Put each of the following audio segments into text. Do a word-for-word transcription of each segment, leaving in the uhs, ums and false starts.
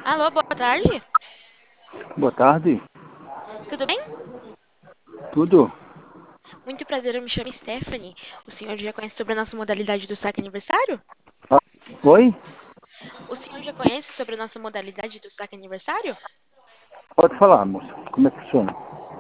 Alô, boa tarde. Boa tarde. Tudo bem? Tudo? Muito prazer, eu me chamo Stephanie. O senhor já conhece sobre a nossa modalidade do saque aniversário? Ah, oi? O senhor já conhece sobre a nossa modalidade do saque aniversário? Pode falar, moça. Como é que funciona?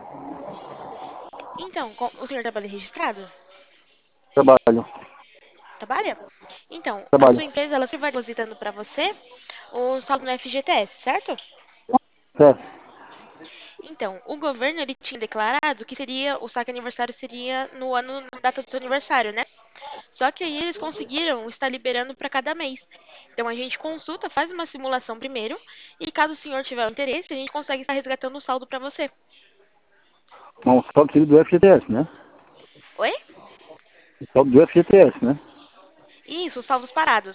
Então, com- o senhor trabalha registrado? Trabalho. Trabalha? Então, a Trabalho. sua empresa, ela sempre vai depositando para você o saldo no F G T S, certo? Certo. Então, o governo, ele tinha declarado que seria, o saque aniversário seria no ano, na data do seu aniversário, né? Só que aí eles conseguiram estar liberando para cada mês. Então a gente consulta, faz uma simulação primeiro, e caso o senhor tiver interesse, a gente consegue estar resgatando o saldo para você. Um saldo seria do F G T S, né? Oi? O saldo do F G T S, né? Isso, os saldos parados.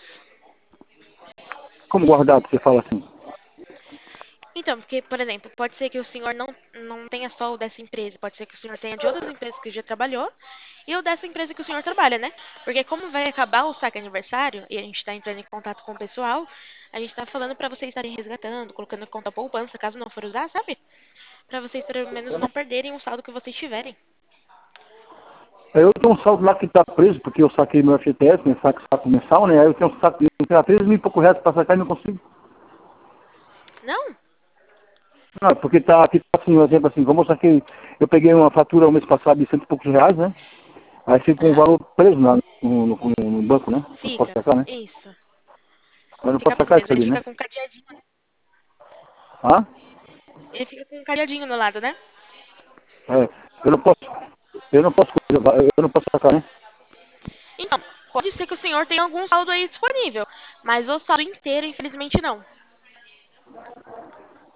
Como guardado, você fala assim? Então, porque, por exemplo, pode ser que o senhor não, não tenha só o dessa empresa, pode ser que o senhor tenha de outras empresas que já trabalhou e o dessa empresa que o senhor trabalha, né? Porque como vai acabar o saque aniversário e a gente está entrando em contato com o pessoal, a gente está falando para vocês estarem resgatando, colocando em conta poupança, caso não for usar, sabe? Para vocês pelo menos não perderem o saldo que vocês tiverem. Eu tenho um saldo lá que está preso, porque eu saquei meu F G T S, né? Saco, saco mensal, né? Aí eu tenho um saco de três mil e pouco reais para sacar e não consigo. Não? Não, porque tá aqui, tá assim, um exemplo assim, como eu saquei, eu peguei uma fatura o mês passado de cento e poucos reais, né? Aí fica com um Aham. valor preso lá no, no, no- no banco, né? Não posso Fica. sacar, né? Isso. Eu não Fica posso preso sacar mesmo. isso Ele ali, fica né? com um cadeadinho. Ah? Ele fica com um cadeadinho no lado, né? É, eu não posso, eu não posso, eu não posso sacar, né? Então, pode ser que o senhor tenha algum saldo aí disponível, mas o saldo inteiro, infelizmente, não.